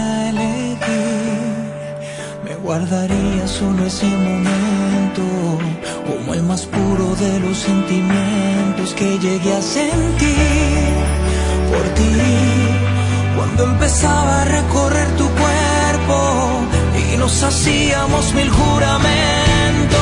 elegir, me guardaría solo ese momento, como el más puro de los sentimientos que llegué a sentir por ti, cuando empezaba a recorrer tu cuerpo y nos hacíamos mil juramentos.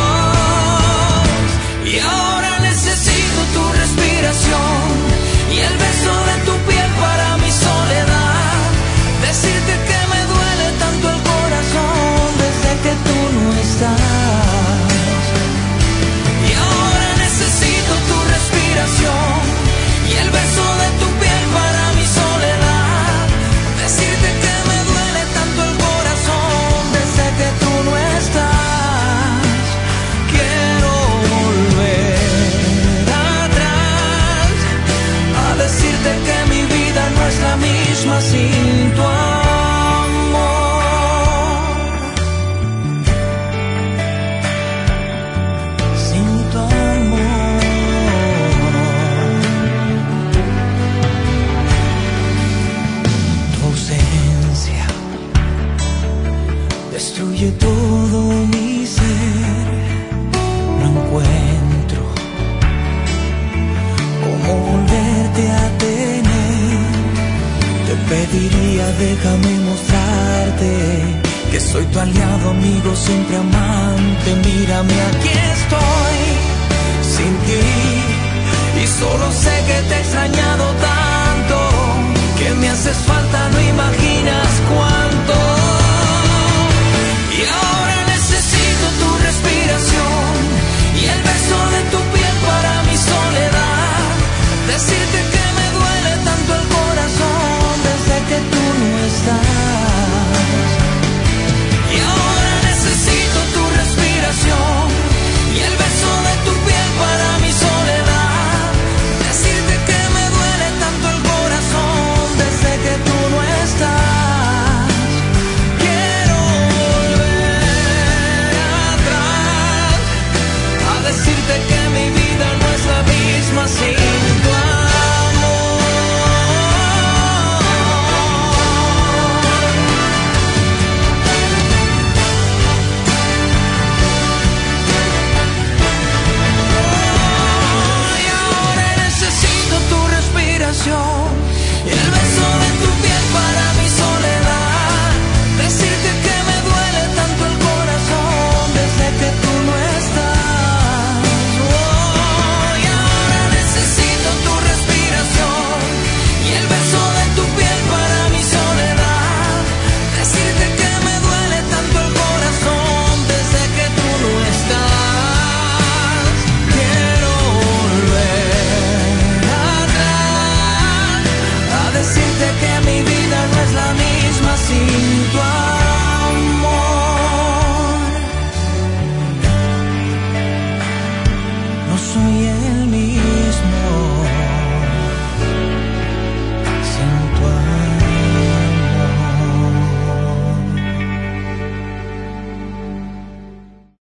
Y ahora necesito tu respiración y el beso de tu piel para mi soledad, decirte que me duele tanto el corazón desde que tú no estás. Y ahora necesito tu respiración y el beso de tu piel para mi soledad, decirte que me duele tanto el corazón desde que tú no estás. Quiero volver atrás a decirte que mi vida no es la misma sin tu amor. Sin tu amor. Tu ausencia destruye todo mi ser. No encuentro cómo volverte a tener. Te pediría, déjame mostrarte que soy tu aliado, amigo, siempre amante. Mírame, aquí estoy sin ti y solo sé que te he extrañado tanto que me haces falta, no imaginas.